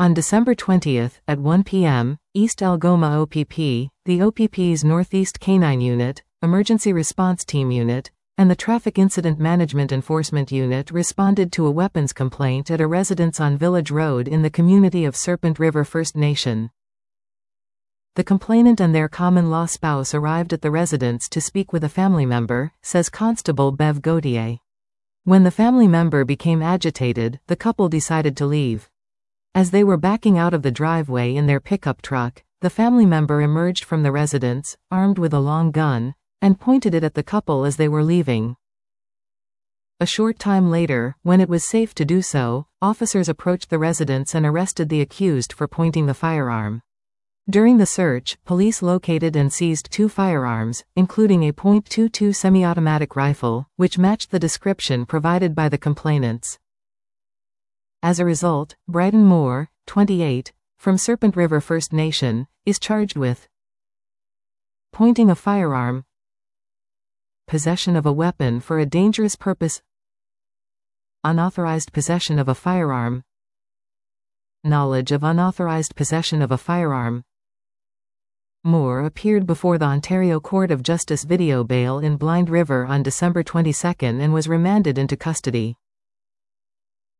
On December 20, at 1 p.m., East Algoma OPP, the OPP's Northeast Canine Unit, Emergency Response Team Unit, and the Traffic Incident Management Enforcement Unit responded to a weapons complaint at a residence on Village Road in the community of Serpent River First Nation. The complainant and their common-law spouse arrived at the residence to speak with a family member, says Constable Bev Gauthier. When the family member became agitated, the couple decided to leave. As they were backing out of the driveway in their pickup truck, the family member emerged from the residence, armed with a long gun, and pointed it at the couple as they were leaving. A short time later, when it was safe to do so, officers approached the residence and arrested the accused for pointing the firearm. During the search, police located and seized 2 firearms, including a .22 semi-automatic rifle, which matched the description provided by the complainants. As a result, Bryden Moore, 28, from Serpent River First Nation, is charged with pointing a firearm, possession of a weapon for a dangerous purpose, unauthorized possession of a firearm, knowledge of unauthorized possession of a firearm. Moore appeared before the Ontario Court of Justice video bail in Blind River on December 22 and was remanded into custody.